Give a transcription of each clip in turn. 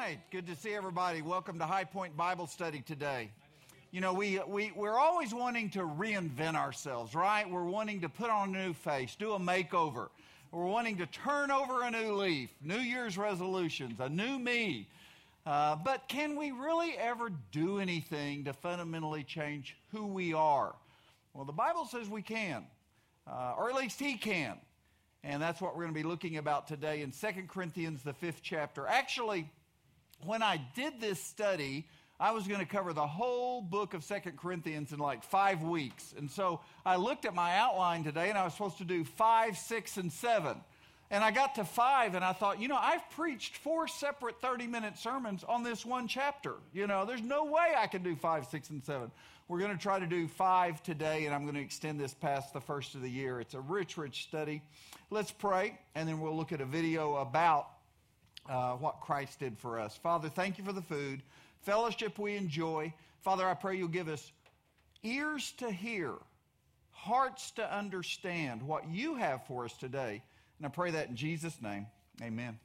right. Good to see everybody. Welcome to High Point Bible Study today. You know, we're always wanting to reinvent ourselves, right? We're wanting to put on a new face, do a makeover. We're wanting to turn over a new leaf, New Year's resolutions, a new me. But can we really ever do anything to fundamentally change who we are? Well, the Bible says we can, or at least He can. And that's what we're going to be looking about today in 2 Corinthians, the 5th chapter. Actually, when I did this study, I was going to cover the whole book of 2 Corinthians in like 5 weeks. And so I looked at my outline today, and I was supposed to do 5, 6, and 7. And I got to 5, and I thought, I've preached 4 separate 30-minute sermons on this one chapter. There's no way I can do 5, 6, and 7. We're going to try to do 5 today, and I'm going to extend this past the first of the year. It's a rich, rich study. Let's pray, and then we'll look at a video about what Christ did for us. Father, thank you for the food, fellowship we enjoy. Father, I pray you'll give us ears to hear, hearts to understand what you have for us today. And I pray that in Jesus' name, amen.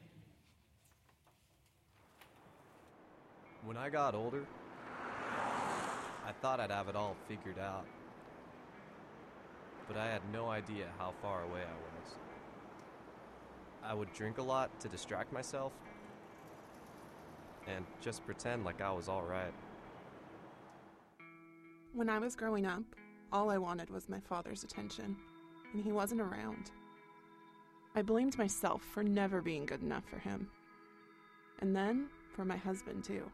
When I got older, I thought I'd have it all figured out. But I had no idea how far away I was. I would drink a lot to distract myself and just pretend like I was all right. When I was growing up, all I wanted was my father's attention, and he wasn't around. I blamed myself for never being good enough for him, and then for my husband too.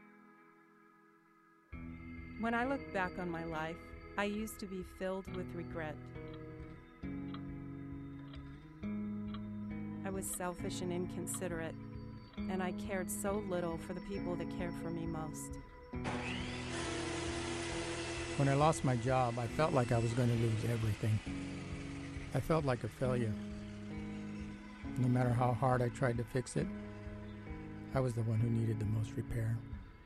When I look back on my life, I used to be filled with regret. I was selfish and inconsiderate, and I cared so little for the people that cared for me most. When I lost my job, I felt like I was going to lose everything. I felt like a failure. No matter how hard I tried to fix it, I was the one who needed the most repair.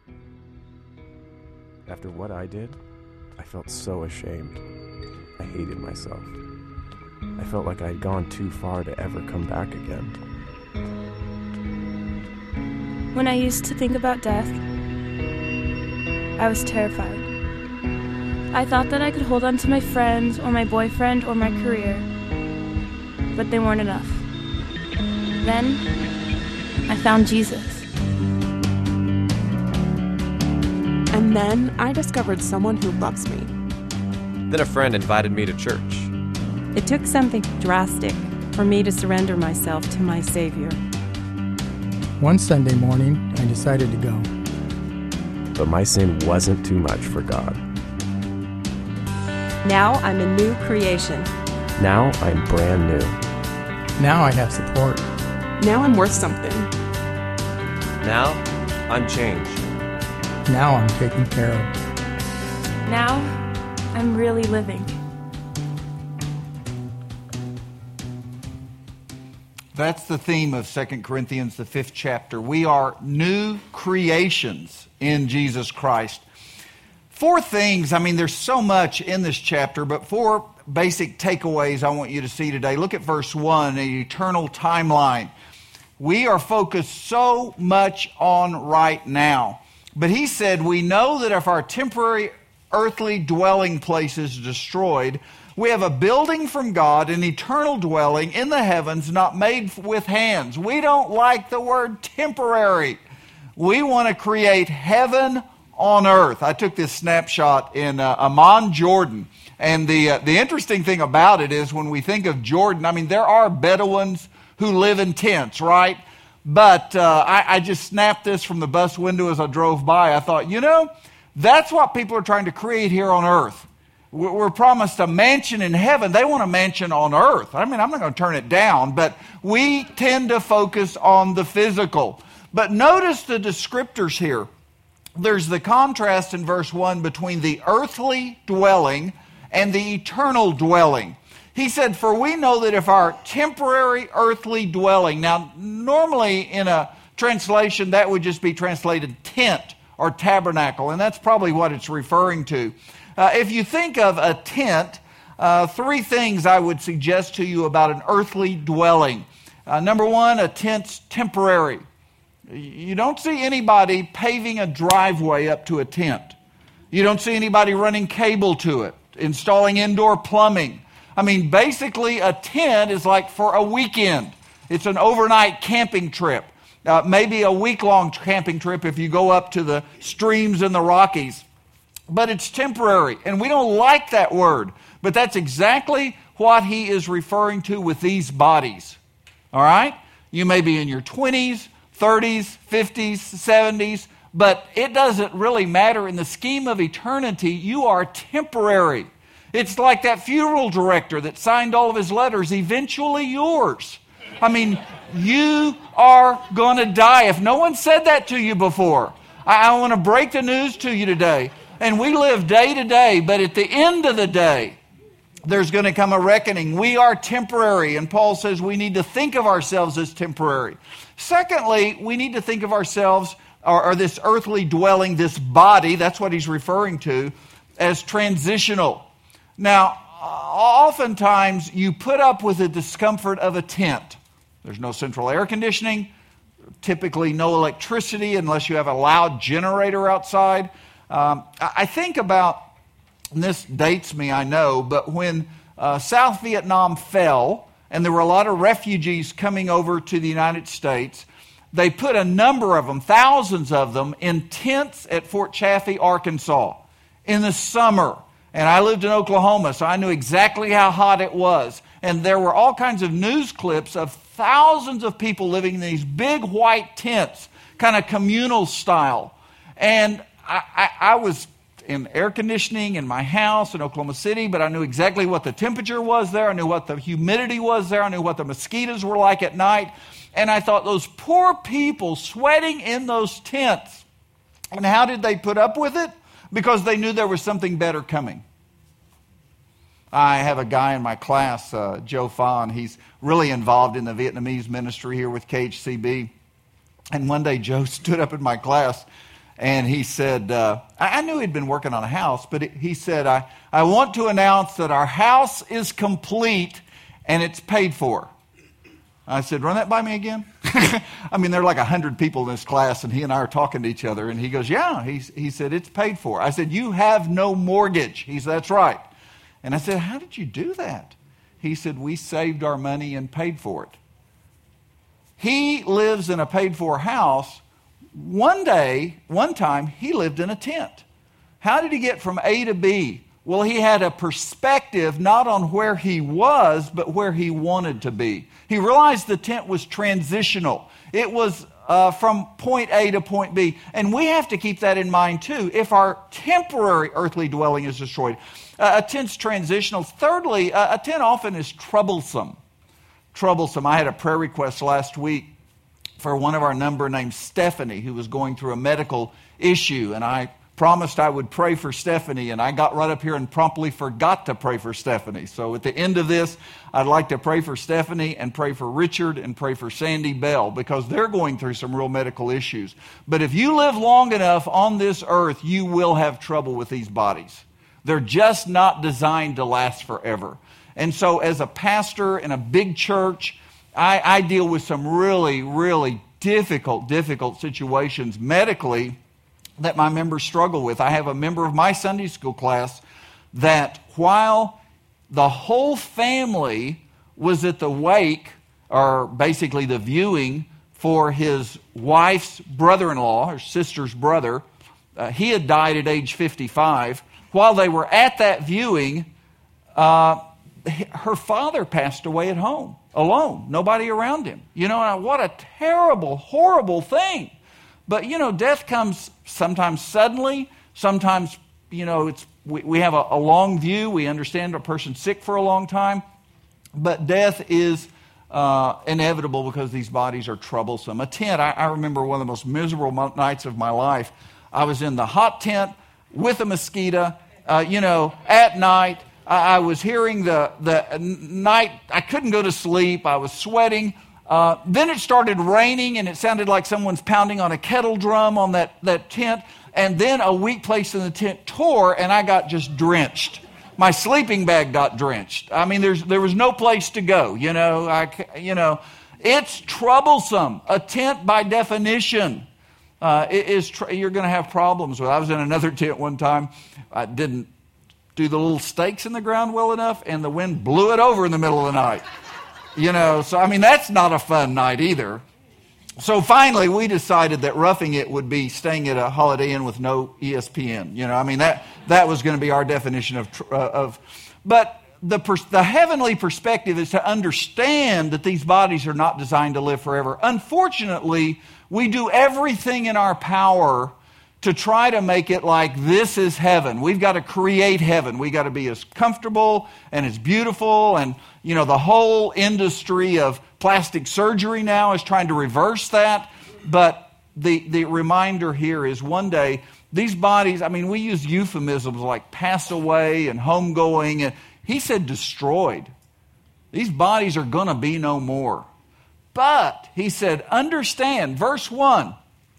After what I did, I felt so ashamed. I hated myself. I felt like I had gone too far to ever come back again. When I used to think about death, I was terrified. I thought that I could hold on to my friends or my boyfriend or my career, but they weren't enough. Then, I found Jesus. And then I discovered someone who loves me. Then a friend invited me to church. It took something drastic for me to surrender myself to my Savior. One Sunday morning, I decided to go. But my sin wasn't too much for God. Now I'm a new creation. Now I'm brand new. Now I have support. Now I'm worth something. Now I'm changed. Now I'm taken care of. Now, I'm really living. That's the theme of 2 Corinthians, the 5th chapter. We are new creations in Jesus Christ. 4 things, there's so much in this chapter, but 4 basic takeaways I want you to see today. Look at verse 1, an eternal timeline. We are focused so much on right now. But he said, we know that if our temporary earthly dwelling place is destroyed, we have a building from God, an eternal dwelling in the heavens, not made with hands. We don't like the word temporary. We want to create heaven on earth. I took this snapshot in Amman, Jordan. And the interesting thing about it is when we think of Jordan, there are Bedouins who live in tents, right? But I just snapped this from the bus window as I drove by. I thought, that's what people are trying to create here on earth. We're promised a mansion in heaven. They want a mansion on earth. I'm not going to turn it down, but we tend to focus on the physical. But notice the descriptors here. There's the contrast in verse 1 between the earthly dwelling and the eternal dwelling. He said, for we know that if our temporary earthly dwelling, now normally in a translation that would just be translated tent or tabernacle, and that's probably what it's referring to. If you think of a tent, 3 things I would suggest to you about an earthly dwelling. Number 1, a tent's temporary. You don't see anybody paving a driveway up to a tent. You don't see anybody running cable to it, installing indoor plumbing. I mean, basically a tent is like for a weekend. It's an overnight camping trip. Maybe a week-long camping trip if you go up to the streams in the Rockies. But it's temporary, and we don't like that word. But that's exactly what he is referring to with these bodies. All right? You may be in your 20s, 30s, 50s, 70s, but it doesn't really matter. In the scheme of eternity, you are temporary. It's like that funeral director that signed all of his letters, eventually yours. I mean, you are going to die. If no one said that to you before, I want to break the news to you today. And we live day to day, but at the end of the day, there's going to come a reckoning. We are temporary, and Paul says we need to think of ourselves as temporary. Secondly, we need to think of ourselves, or this earthly dwelling, this body, that's what he's referring to, as transitional. Now, oftentimes you put up with the discomfort of a tent. There's no central air conditioning, typically no electricity unless you have a loud generator outside. I think about, and this dates me, I know, but when South Vietnam fell and there were a lot of refugees coming over to the United States, they put a number of them, thousands of them, in tents at Fort Chaffee, Arkansas in the summer. And I lived in Oklahoma, so I knew exactly how hot it was. And there were all kinds of news clips of thousands of people living in these big white tents, kind of communal style. And I was in air conditioning in my house in Oklahoma City, but I knew exactly what the temperature was there. I knew what the humidity was there. I knew what the mosquitoes were like at night. And I thought, those poor people sweating in those tents. And how did they put up with it? Because they knew there was something better coming. I have a guy in my class, Joe Fawn. He's really involved in the Vietnamese ministry here with KHCB. And one day Joe stood up in my class and he said, I knew he'd been working on a house, but he said, I want to announce that our house is complete and it's paid for. I said, run that by me again? I mean, there are like 100 people in this class, and he and I are talking to each other. And he goes, yeah. He said, it's paid for. I said, you have no mortgage. He said, that's right. And I said, how did you do that? He said, we saved our money and paid for it. He lives in a paid-for house. One time, he lived in a tent. How did he get from A to B? Well, he had a perspective not on where he was, but where he wanted to be. He realized the tent was transitional. It was from point A to point B. And we have to keep that in mind too. If our temporary earthly dwelling is destroyed, a tent's transitional. Thirdly, a tent often is troublesome. I had a prayer request last week for one of our number named Stephanie, who was going through a medical issue. And I promised I would pray for Stephanie, and I got right up here and promptly forgot to pray for Stephanie. So at the end of this, I'd like to pray for Stephanie and pray for Richard and pray for Sandy Bell, because they're going through some real medical issues. But if you live long enough on this earth, you will have trouble with these bodies. They're just not designed to last forever. And so as a pastor in a big church, I deal with some really, really difficult situations medically that my members struggle with. I have a member of my Sunday school class that while the whole family was at the wake, or basically the viewing for his wife's brother-in-law, her sister's brother, he had died at age 55. While they were at that viewing, her father passed away at home, alone, nobody around him. You know, what a terrible, horrible thing. But, you know, death comes sometimes suddenly, sometimes, you know, we have a long view. We understand a person's sick for a long time. But death is inevitable because these bodies are troublesome. A tent, I remember one of the most miserable nights of my life. I was in the hot tent with a mosquito, at night. I was hearing the night, I couldn't go to sleep. I was sweating. Then it started raining, and it sounded like someone's pounding on a kettle drum on that tent. And then a weak place in the tent tore, and I got just drenched. My sleeping bag got drenched. I mean, there was no place to go, It's troublesome. A tent, by definition, you're going to have problems with. I was in another tent one time. I didn't do the little stakes in the ground well enough, and the wind blew it over in the middle of the night. So I mean, that's not a fun night either. So finally, we decided that roughing it would be staying at a Holiday Inn with no ESPN. I mean, that was going to be our definition of. But the heavenly perspective is to understand that these bodies are not designed to live forever. Unfortunately, we do everything in our power to try to make it like this is heaven. We've got to create heaven. We've got to be as comfortable and as beautiful. And, the whole industry of plastic surgery now is trying to reverse that. But the reminder here is one day, these bodies, I mean, we use euphemisms like pass away and homegoing. And he said destroyed. These bodies are going to be no more. But, he said, understand, verse 1,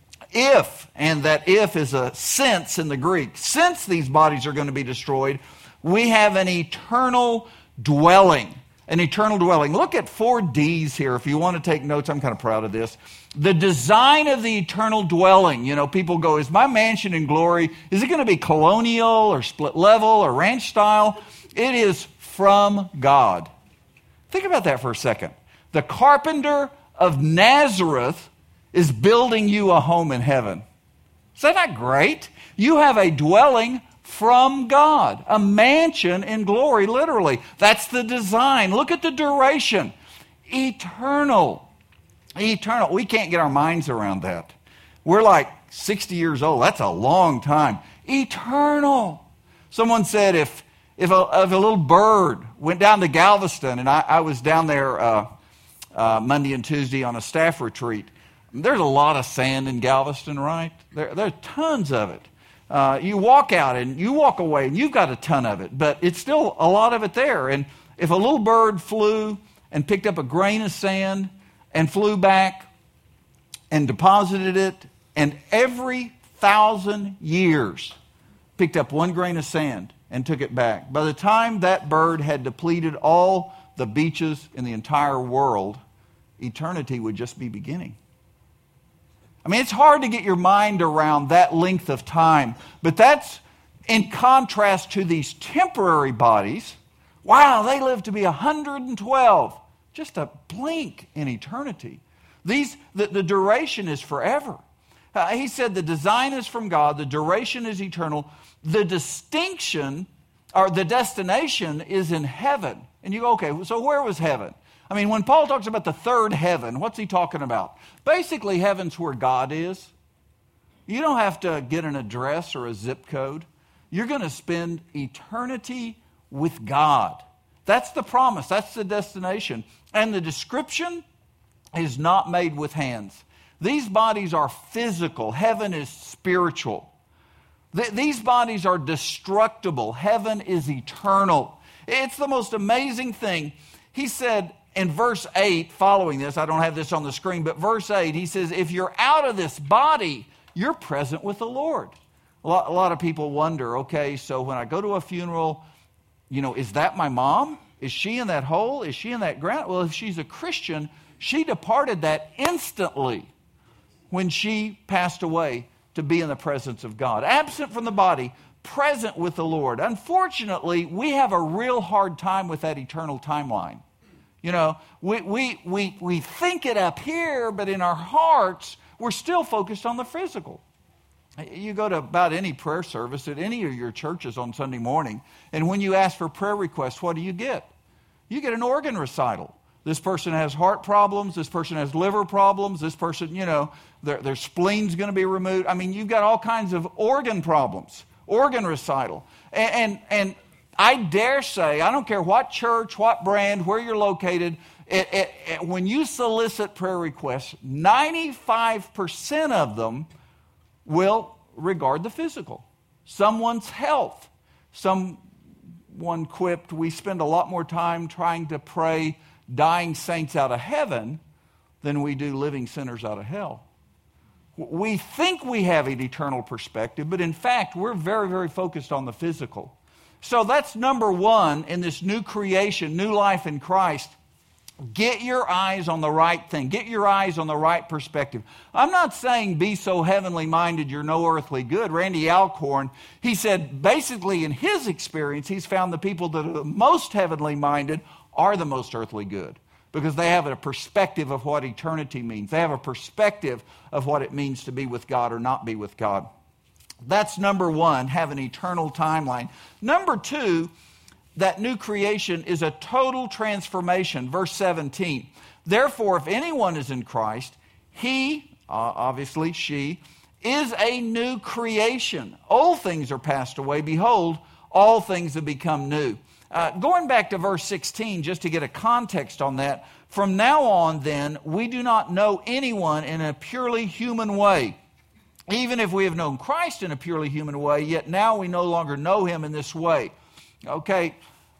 if, and that if is a since in the Greek, since these bodies are going to be destroyed, we have an eternal dwelling. An eternal dwelling. Look at 4 D's here. If you want to take notes, I'm kind of proud of this. The design of the eternal dwelling. People go, is my mansion in glory, is it going to be colonial or split level or ranch style? It is from God. Think about that for a second. The carpenter of Nazareth is building you a home in heaven. Is that not great? You have a dwelling from God, a mansion in glory, literally. That's the design. Look at the duration. Eternal. Eternal. We can't get our minds around that. We're like 60 years old. That's a long time. Eternal. Someone said if a little bird went down to Galveston, and I was down there Monday and Tuesday on a staff retreat. There's a lot of sand in Galveston, right? There's tons of it. You walk out and you walk away and you've got a ton of it, but it's still a lot of it there. And if a little bird flew and picked up a grain of sand and flew back and deposited it, and every 1,000 years picked up 1 grain of sand and took it back, by the time that bird had depleted all the beaches in the entire world, eternity would just be beginning. I mean, it's hard to get your mind around that length of time, but that's in contrast to these temporary bodies. Wow, they live to be 112. Just a blink in eternity. The duration is forever. He said the design is from God, the duration is eternal, the distinction or the destination is in heaven. And you go, okay, so where was heaven? I mean, when Paul talks about the third heaven, what's he talking about? Basically, heaven's where God is. You don't have to get an address or a zip code. You're going to spend eternity with God. That's the promise. That's the destination. And the description is not made with hands. These bodies are physical. Heaven is spiritual. These bodies are destructible. Heaven is eternal. It's the most amazing thing. He said in verse 8, following this, I don't have this on the screen, but verse 8, he says, if you're out of this body, you're present with the Lord. A lot of people wonder, okay, so when I go to a funeral, is that my mom? Is she in that hole? Is she in that ground? Well, if she's a Christian, she departed that instantly when she passed away to be in the presence of God. Absent from the body, present with the Lord. Unfortunately, we have a real hard time with that eternal timeline. We think it up here, but in our hearts, we're still focused on the physical. You go to about any prayer service at any of your churches on Sunday morning, and when you ask for prayer requests, what do you get? You get an organ recital. This person has heart problems. This person has liver problems. This person, their spleen's going to be removed. I mean, you've got all kinds of organ problems. Organ recital. And I dare say, I don't care what church, what brand, where you're located, when you solicit prayer requests, 95% of them will regard the physical. Someone's health. Someone quipped, we spend a lot more time trying to pray dying saints out of heaven than we do living sinners out of hell. We think we have an eternal perspective, but in fact, we're very, very focused on the physical. So that's number one in this new creation, new life in Christ. Get your eyes on the right thing. Get your eyes on the right perspective. I'm not saying be so heavenly minded you're no earthly good. Randy Alcorn, he said basically in his experience, he's found the people that are the most heavenly minded are the most earthly good because they have a perspective of what eternity means. They have a perspective of what it means to be with God or not be with God. That's number one, have an eternal timeline. Number two, that new creation is a total transformation. Verse 17. Therefore, if anyone is in Christ, he, obviously she, is a new creation. Old things are passed away. Behold, all things have become new. Going back to verse 16, just to get a context on that, from now on then, we do not know anyone in a purely human way. Even if we have known Christ in a purely human way, yet now we no longer know him in this way. Okay,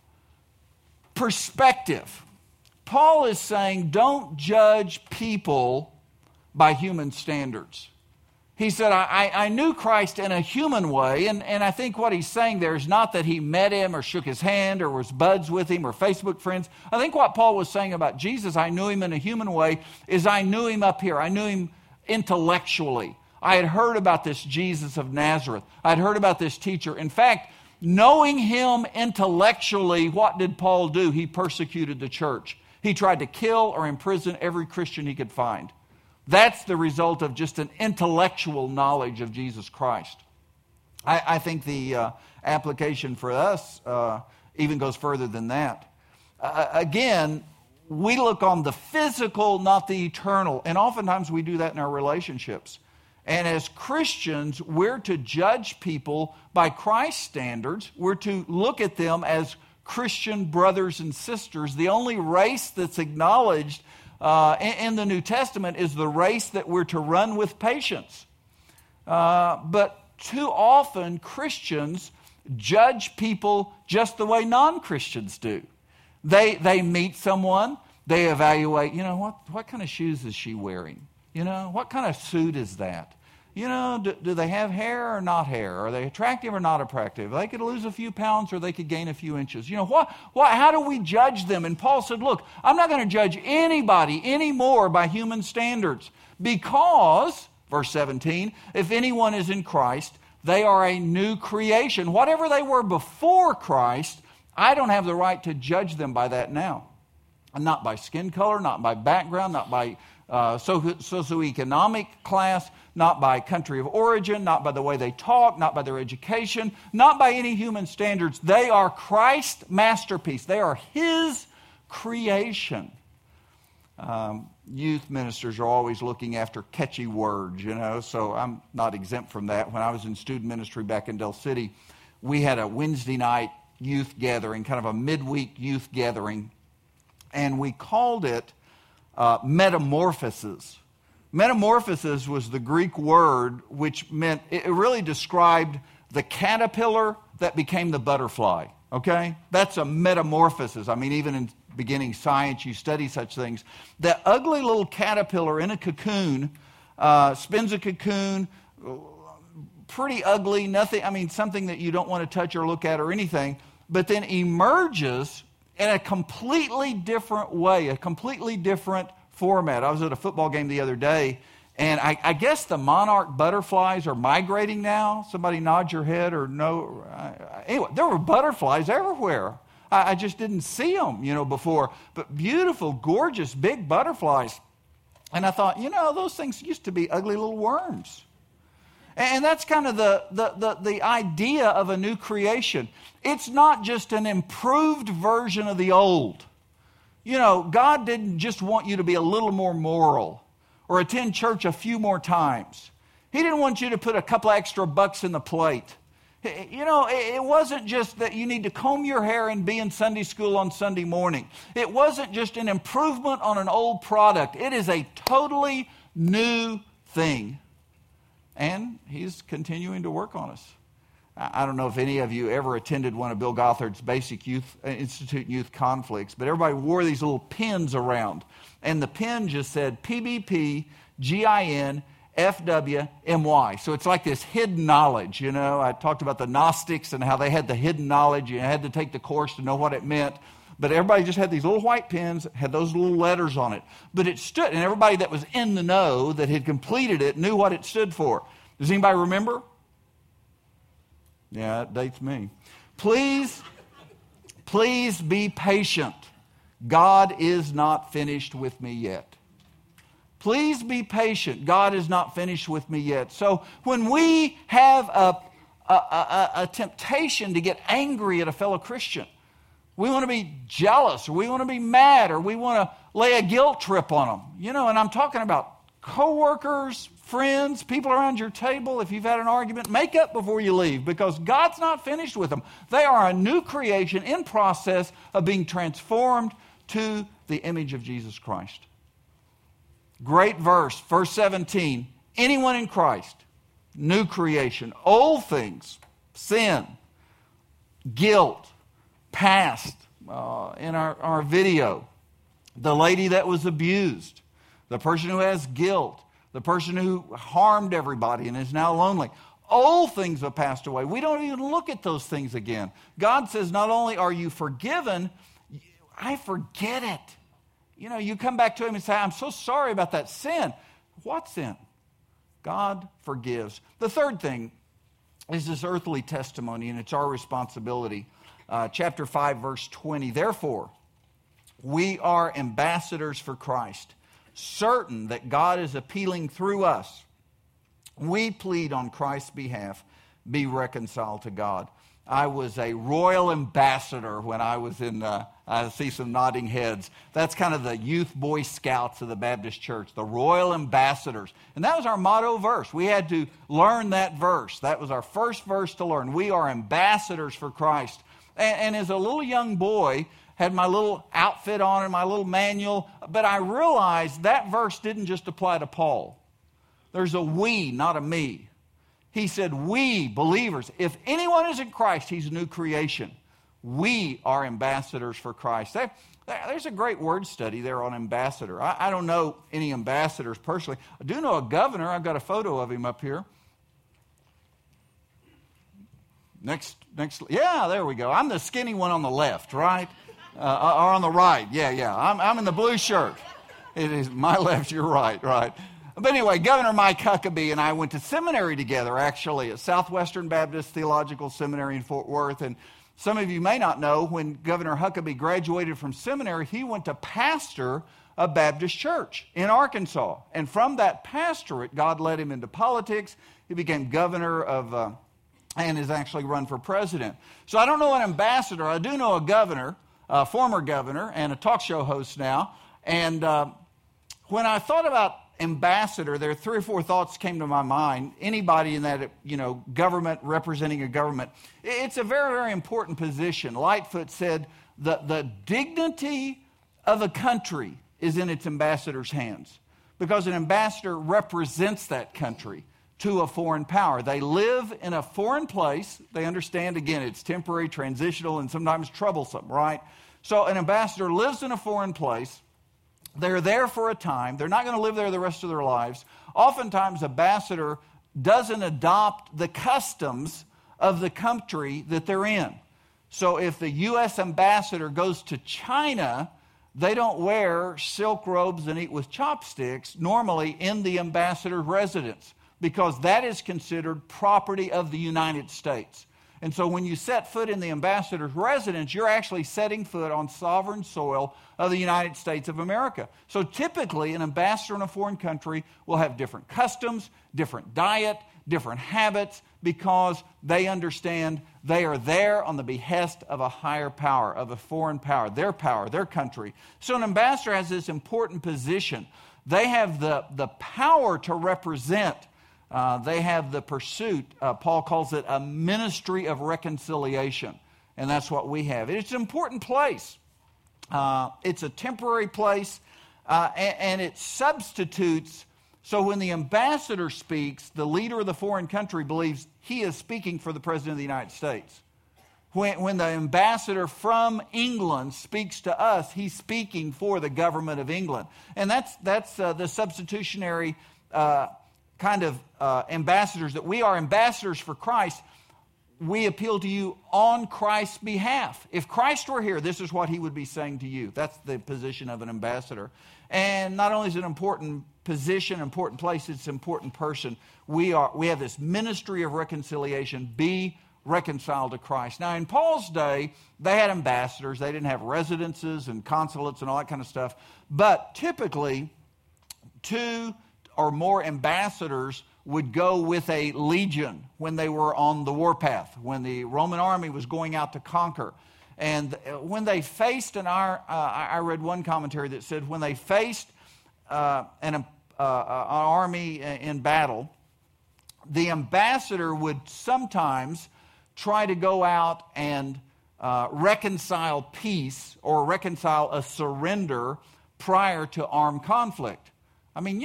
perspective. Paul is saying don't judge people by human standards. He said, I knew Christ in a human way, and I think what he's saying there is not that he met him or shook his hand or was buds with him or Facebook friends. I think what Paul was saying about Jesus, I knew him in a human way, is I knew him up here. I knew him intellectually. I had heard about this Jesus of Nazareth. I'd heard about this teacher. In fact, knowing him intellectually, what did Paul do? He persecuted the church. He tried to kill or imprison every Christian he could find. That's the result of just an intellectual knowledge of Jesus Christ. I think the application for us even goes further than that. Again, we look on the physical, not the eternal. And oftentimes we do that in our relationships. And as Christians, we're to judge people by Christ's standards. We're to look at them as Christian brothers and sisters. The only race that's acknowledged in the New Testament is the race that we're to run with patience. But too often, Christians judge people just the way non-Christians do. They meet someone, they evaluate, what kind of shoes is she wearing? What kind of suit is that? Do they have hair or not hair? Are they attractive or not attractive? They could lose a few pounds or they could gain a few inches. How do we judge them? And Paul said, look, I'm not going to judge anybody anymore by human standards because, verse 17, if anyone is in Christ, they are a new creation. Whatever they were before Christ, I don't have the right to judge them by that now. Not by skin color, not by background, not by socioeconomic class, not by country of origin, not by the way they talk, not by their education, not by any human standards. They are Christ's masterpiece. They are his creation. Youth ministers are always looking after catchy words, so I'm not exempt from that. When I was in student ministry back in Del City, we had a Wednesday night youth gathering, kind of a midweek youth gathering, and we called it metamorphosis. Metamorphosis was the Greek word which meant, it really described the caterpillar that became the butterfly, okay? That's a metamorphosis. Even in beginning science, you study such things. That ugly little caterpillar in a cocoon, spins a cocoon, pretty ugly, nothing, something that you don't want to touch or look at or anything, but then emerges in a completely different way, a completely different format. I was at a football game the other day, and I guess the monarch butterflies are migrating now. Somebody nod your head or no. Anyway, there were butterflies everywhere. I just didn't see them, before. But beautiful, gorgeous, big butterflies. And I thought, those things used to be ugly little worms. And that's kind of the idea of a new creation. It's not just an improved version of the old. God didn't just want you to be a little more moral or attend church a few more times. He didn't want you to put a couple extra bucks in the plate. It wasn't just that you need to comb your hair and be in Sunday school on Sunday morning. It wasn't just an improvement on an old product. It is a totally new thing. And he's continuing to work on us. I don't know if any of you ever attended one of Bill Gothard's Basic Youth Institute Youth Conflicts, but everybody wore these little pins around. And the pin just said PBP, GIN, FWMY. So it's like this hidden knowledge, I talked about the Gnostics and how they had the hidden knowledge. You had to take the course to know what it meant. But everybody just had these little white pens, had those little letters on it. But it stood, and everybody that was in the know that had completed it knew what it stood for. Does anybody remember? Yeah, it dates me. Please be patient. God is not finished with me yet. Please be patient. God is not finished with me yet. So when we have a temptation to get angry at a fellow Christian, we want to be jealous, or we want to be mad, or we want to lay a guilt trip on them. You know, and I'm talking about coworkers, friends, people around your table. If you've had an argument, make up before you leave, because God's not finished with them. They are a new creation in process of being transformed to the image of Jesus Christ. Great verse, verse 17. Anyone in Christ, new creation. Old things, sin, guilt, past. In our video, the lady that was abused, the person who has guilt, the person who harmed everybody and is now lonely. Old things have passed away. We don't even look at those things again. God says, not only are you forgiven, I forget it. You know, you come back to him and say, I'm so sorry about that sin. What sin? God forgives. The third thing is this earthly testimony, and it's our responsibility. Chapter 5, verse 20. Therefore, we are ambassadors for Christ, certain that God is appealing through us. We plead on Christ's behalf, be reconciled to God. I was a royal ambassador when I was in, I see some nodding heads. That's kind of the youth Boy Scouts of the Baptist Church, the royal ambassadors. And that was our motto verse. We had to learn that verse. That was our first verse to learn. We are ambassadors for Christ. And as a little young boy, had my little outfit on and my little manual, but I realized that verse didn't just apply to Paul. There's a we, not a me. He said, we, believers, if anyone is in Christ, he's a new creation. We are ambassadors for Christ. There's a great word study there on ambassador. I don't know any ambassadors personally. I do know a governor. I've got a photo of him up here. Next, yeah, there we go. I'm the skinny one on the left, right? Or on the right, yeah. I'm in the blue shirt. It is my left, your right. But anyway, Governor Mike Huckabee and I went to seminary together, actually, at Southwestern Baptist Theological Seminary in Fort Worth. And some of you may not know, when Governor Huckabee graduated from seminary, he went to pastor a Baptist church in Arkansas. And from that pastorate, God led him into politics. He became governor of, and has actually run for president. So I don't know an ambassador. I do know a governor, a former governor, and a talk show host now. And when I thought about ambassador, there are 3 or 4 thoughts came to my mind. Anybody in that, government, representing a government. It's a very, very important position. Lightfoot said the dignity of a country is in its ambassador's hands, because an ambassador represents that country to a foreign power. They live in a foreign place. They understand, again, it's temporary, transitional, and sometimes troublesome, right? So an ambassador lives in a foreign place. They're there for a time. They're not going to live there the rest of their lives. Oftentimes, an ambassador doesn't adopt the customs of the country that they're in. So if the U.S. ambassador goes to China, they don't wear silk robes and eat with chopsticks normally in the ambassador's residence, because that is considered property of the United States. And so when you set foot in the ambassador's residence, you're actually setting foot on sovereign soil of the United States of America. So typically, an ambassador in a foreign country will have different customs, different diet, different habits, because they understand they are there on the behest of a higher power, of a foreign power, their country. So an ambassador has this important position. They have the power to represent. They have the pursuit, Paul calls it a ministry of reconciliation. And that's what we have. It's an important place. It's a temporary place, and it substitutes. So when the ambassador speaks, the leader of the foreign country believes he is speaking for the President of the United States. When the ambassador from England speaks to us, he's speaking for the government of England. And that's the substitutionary kind of ambassadors, that we are ambassadors for Christ. we appeal to you on Christ's behalf. If Christ were here, this is what he would be saying to you. That's the position of an ambassador. And not only is it an important position, important place, it's an important person. We have this ministry of reconciliation. Be reconciled to Christ. Now, in Paul's day, they had ambassadors. They didn't have residences and consulates and all that kind of stuff. But typically, 2 or more ambassadors would go with a legion when they were on the warpath, when the Roman army was going out to conquer. And when they faced I read one commentary that said when they faced an army in battle, the ambassador would sometimes try to go out and reconcile peace or reconcile a surrender prior to armed conflict. I mean,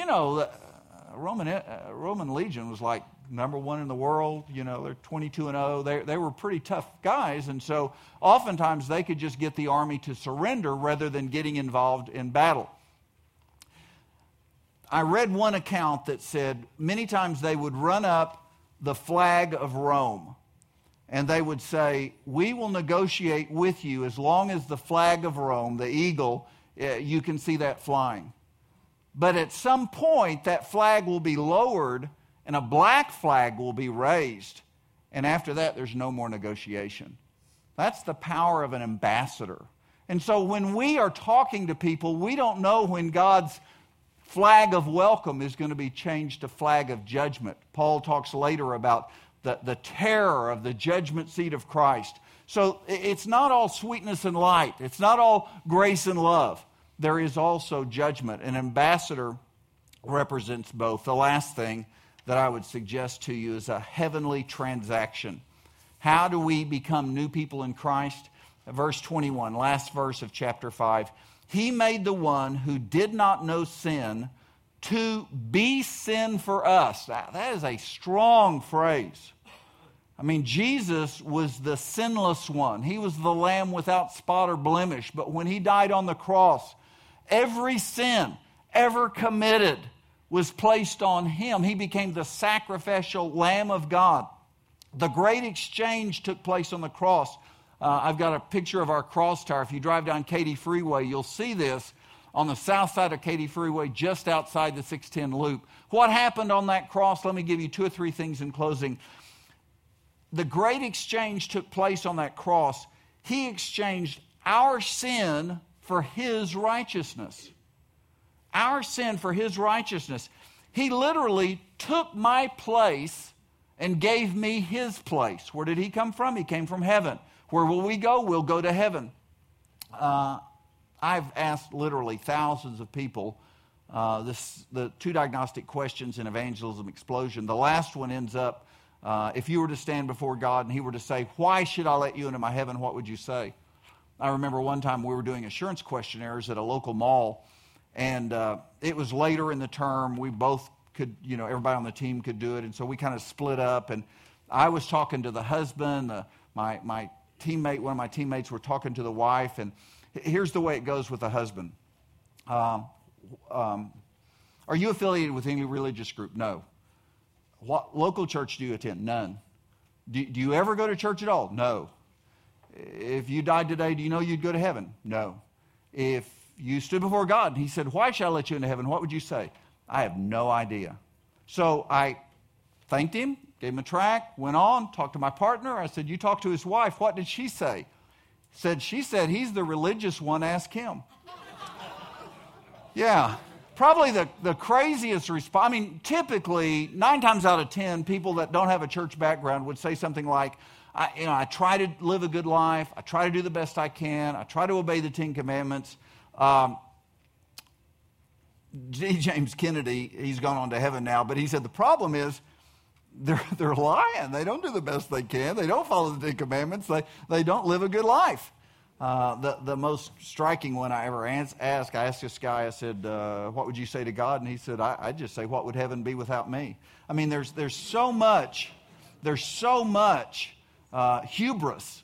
Roman legion was like number 1 in the world. They're 22-0. They were pretty tough guys, and so oftentimes they could just get the army to surrender rather than getting involved in battle. I read one account that said many times they would run up the flag of Rome, and they would say, "We will negotiate with you as long as the flag of Rome, the eagle, you can see that flying. But at some point, that flag will be lowered and a black flag will be raised. And after that, there's no more negotiation." That's the power of an ambassador. And so when we are talking to people, we don't know when God's flag of welcome is going to be changed to flag of judgment. Paul talks later about the terror of the judgment seat of Christ. So it's not all sweetness and light. It's not all grace and love. There is also judgment. An ambassador represents both. The last thing that I would suggest to you is a heavenly transaction. How do we become new people in Christ? Verse 21, last verse of chapter 5. He made the one who did not know sin to be sin for us. That is a strong phrase. I mean, Jesus was the sinless one. He was the lamb without spot or blemish. But when he died on the cross, every sin ever committed was placed on him. He became the sacrificial Lamb of God. The great exchange took place on the cross. I've got a picture of our cross tower. If you drive down Katy Freeway, you'll see this on the south side of Katy Freeway, just outside the 610 loop. What happened on that cross? Let me give you 2 or 3 things in closing. The great exchange took place on that cross. He exchanged our sin for his righteousness. Our sin for his righteousness. He literally took my place and gave me his place. Where did he come from? He came from heaven. Where will we go? We'll go to heaven. I've asked literally thousands of people the 2 diagnostic questions in Evangelism Explosion. The last one ends up, if you were to stand before God and he were to say, "Why should I let you into my heaven?" What would you say? I remember one time we were doing assurance questionnaires at a local mall, and it was later in the term. We both could, everybody on the team could do it, and so we kind of split up, and I was talking to the husband, my teammate, one of my teammates were talking to the wife, and here's the way it goes with the husband. Are you affiliated with any religious group? No. What local church do you attend? None. Do you ever go to church at all? No. If you died today, do you know you'd go to heaven? No. If you stood before God and he said, "Why shall I let you into heaven?" What would you say? I have no idea. So I thanked him, gave him a tract, went on, talked to my partner. I said, "You talked to his wife. What did she say?" She said, "He's the religious one. Ask him." Yeah. Probably the craziest response. I mean, typically, 9 times out of 10, people that don't have a church background would say something like, I try to live a good life. I try to do the best I can. I try to obey the 10 Commandments. J. James Kennedy, he's gone on to heaven now, but he said the problem is they're lying. They don't do the best they can. They don't follow the 10 Commandments. They don't live a good life. The most striking one I ever asked, I asked this guy, I said, "What would you say to God?" And he said, I'd just say, "What would heaven be without me?" I mean, there's so much hubris,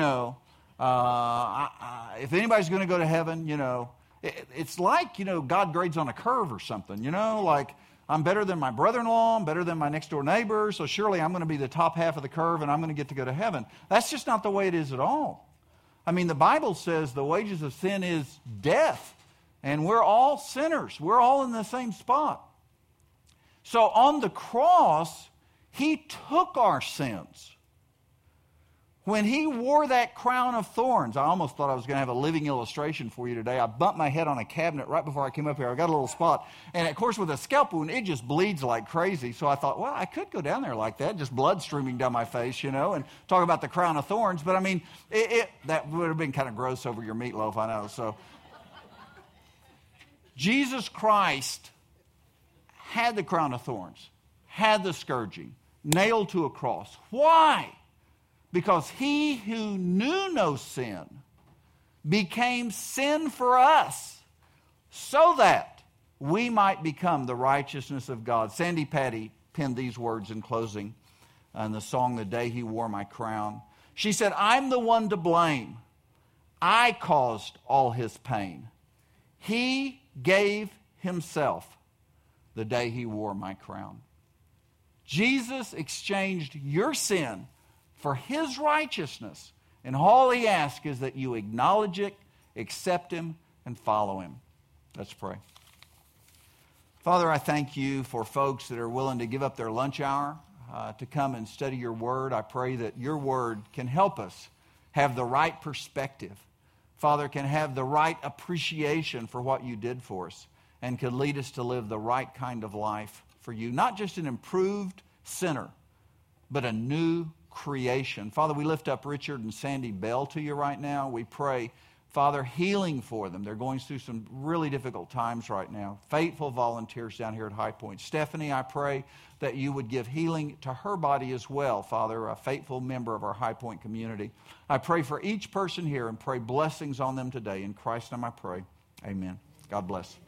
if anybody's going to go to heaven, it's like, God grades on a curve or something, like I'm better than my brother-in-law, I'm better than my next-door neighbor, so surely I'm going to be the top half of the curve and I'm going to get to go to heaven. That's just not the way it is at all. I mean, the Bible says the wages of sin is death, and we're all sinners. We're all in the same spot. So on the cross, he took our sins. When he wore that crown of thorns, I almost thought I was going to have a living illustration for you today. I bumped my head on a cabinet right before I came up here. I got a little spot. And of course, with a scalp wound, it just bleeds like crazy. So I thought, well, I could go down there like that, just blood streaming down my face, and talk about the crown of thorns. But I mean, that would have been kind of gross over your meatloaf, I know. So Jesus Christ had the crown of thorns, had the scourging, nailed to a cross. Why? Because he who knew no sin became sin for us so that we might become the righteousness of God. Sandy Patty penned these words in closing in the song, The Day He Wore My Crown. She said, I'm the one to blame. I caused all his pain. He gave himself the day he wore my crown. Jesus exchanged your sin for his righteousness. And all he asks is that you acknowledge it, accept him, and follow him. Let's pray. Father, I thank you for folks that are willing to give up their lunch hour to come and study your word. I pray that your word can help us have the right perspective. Father, can have the right appreciation for what you did for us and could lead us to live the right kind of life for you. Not just an improved sinner, but a new creation. Father, we lift up Richard and Sandy Bell to you right now. We pray, Father, healing for them. They're going through some really difficult times right now. Faithful volunteers down here at High Point. Stephanie, I pray that you would give healing to her body as well, Father, a faithful member of our High Point community. I pray for each person here and pray blessings on them today. In Christ's name I pray. Amen. God bless.